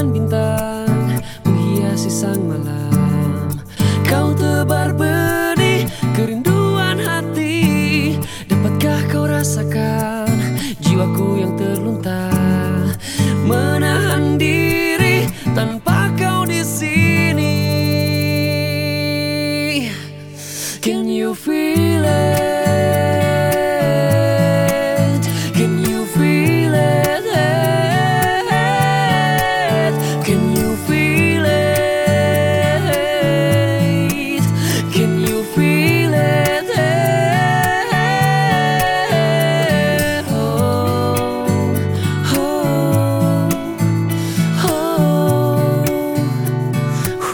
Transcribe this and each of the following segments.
bintang menghiasi sang malam. Kau tebar benih kerinduan hati. Dapatkah kau rasakan jiwaku yang terlunta, menahan diri tanpa kau di sini. Can you feel it? Can you feel it? Can you feel it? Can you feel it? Oh, oh, oh,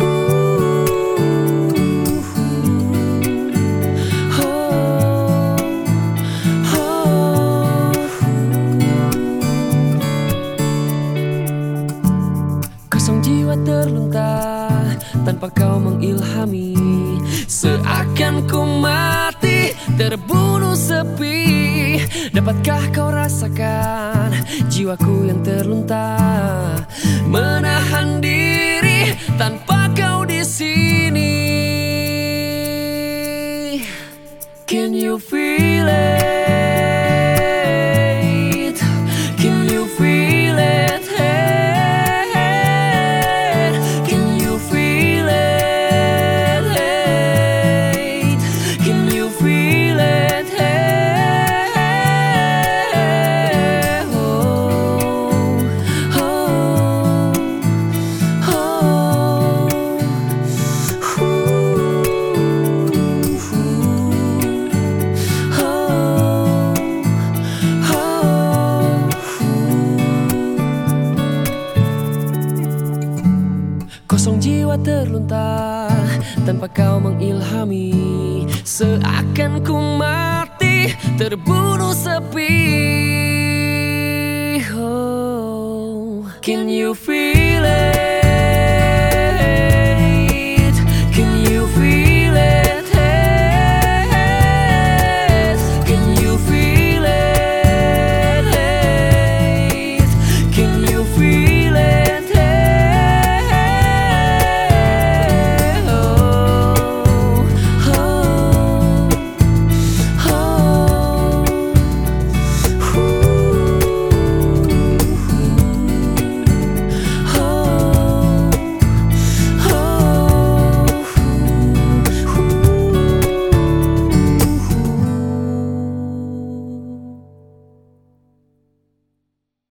kosong jiwa terlunta tanpa kau mengilhami. Seakan ku mati terbunuh sepi. Dapatkah kau rasakan jiwaku yang terlunta, menahan diri tanpa kau di sini. Can you feel it? Can you feel it? Can you feel it? Can you feel it? Oh, oh, kosong jiwa terlunta tanpa kau mengilhami. Seakan ku mati terbunuh sepi. Oh, can you feel it?